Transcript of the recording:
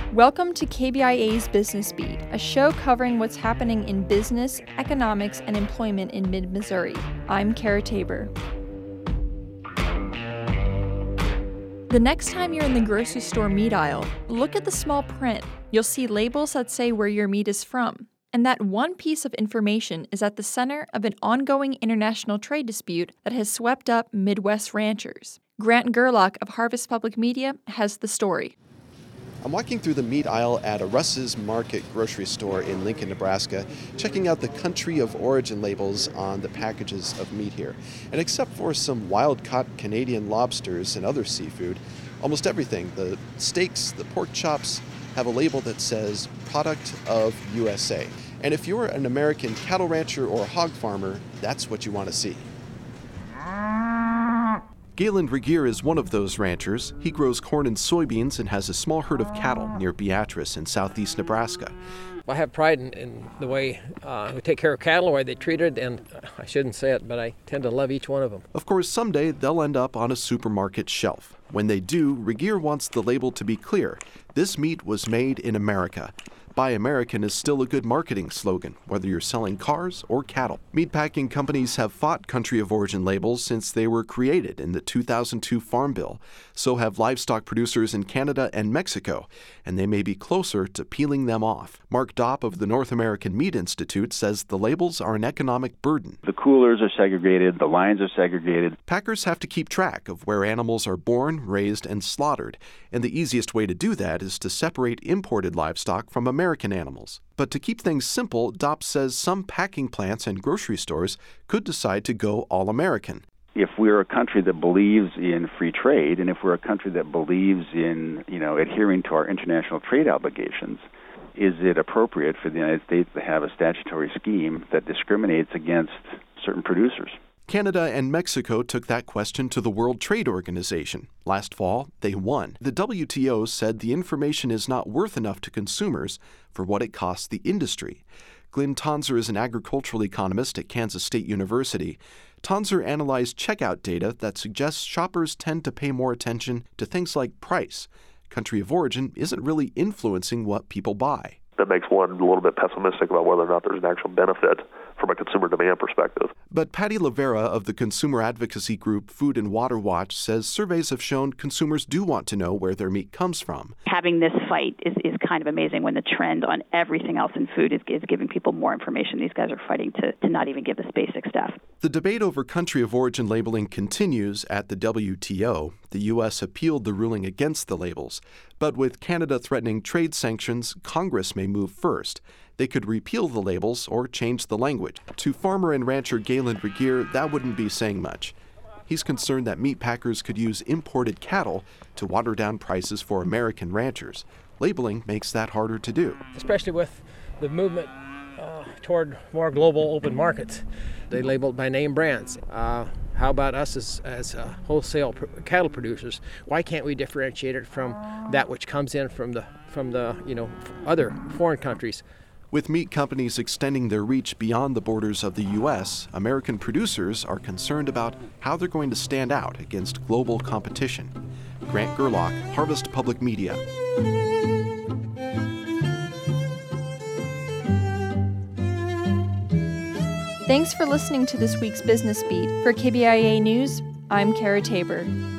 Welcome to KBIA's Business Beat, a show covering what's happening in business, economics, and employment in mid-Missouri. I'm Kara Tabor. The next time you're in the grocery store meat aisle, look at the small print. You'll see labels that say where your meat is from. And that one piece of information is at the center of an ongoing international trade dispute that has swept up Midwest ranchers. Grant Gerlach of Harvest Public Media has the story. I'm walking through the meat aisle at a Russ's Market grocery store in Lincoln, Nebraska, checking out the country of origin labels on the packages of meat here. And except for some wild-caught Canadian lobsters and other seafood, almost everything, the steaks, the pork chops, have a label that says Product of USA. And if you're an American cattle rancher or hog farmer, that's what you want to see. Galen Regier is one of those ranchers. He grows corn and soybeans and has a small herd of cattle near Beatrice in southeast Nebraska. I have pride in the way we take care of cattle, the way they treat it, and I shouldn't say it, but I tend to love each one of them. Of course, someday they'll end up on a supermarket shelf. When they do, Regier wants the label to be clear. This meat was made in America. Buy American is still a good marketing slogan, whether you're selling cars or cattle. Meatpacking companies have fought country of origin labels since they were created in the 2002 Farm Bill. So have livestock producers in Canada and Mexico, and they may be closer to peeling them off. Mark Dopp of the North American Meat Institute says the labels are an economic burden. The coolers are segregated, the lines are segregated. Packers have to keep track of where animals are born, raised, and slaughtered, and the easiest way to do that is to separate imported livestock from American animals. But to keep things simple, Dopp says some packing plants and grocery stores could decide to go all-American. If we're a country that believes in free trade, and if we're a country that believes in, adhering to our international trade obligations, is it appropriate for the United States to have a statutory scheme that discriminates against certain producers? Canada and Mexico took that question to the World Trade Organization. Last fall, they won. The WTO said the information is not worth enough to consumers for what it costs the industry. Glenn Tonzer is an agricultural economist at Kansas State University. Tonzer analyzed checkout data that suggests shoppers tend to pay more attention to things like price. Country of origin isn't really influencing what people buy. That makes one a little bit pessimistic about whether or not there's an actual benefit from a consumer demand perspective. But Patty Lavera of the consumer advocacy group Food and Water Watch says surveys have shown consumers do want to know where their meat comes from. Having this fight is kind of amazing when the trend on everything else in food is giving people more information. These guys are fighting to not even give us basic stuff. The debate over country of origin labeling continues at the WTO. The U.S. appealed the ruling against the labels. But with Canada threatening trade sanctions, Congress may move first. They could repeal the labels or change the language. To farmer and rancher Galen Regier, that wouldn't be saying much. He's concerned that meat packers could use imported cattle to water down prices for American ranchers. Labeling makes that harder to do. Especially with the movement toward more global open markets. They label by name brands. How about us as wholesale cattle producers? Why can't we differentiate it from that which comes in from the other foreign countries? With meat companies extending their reach beyond the borders of the U.S., American producers are concerned about how they're going to stand out against global competition. Grant Gerlach, Harvest Public Media. Thanks for listening to this week's Business Beat. For KBIA News, I'm Kara Tabor.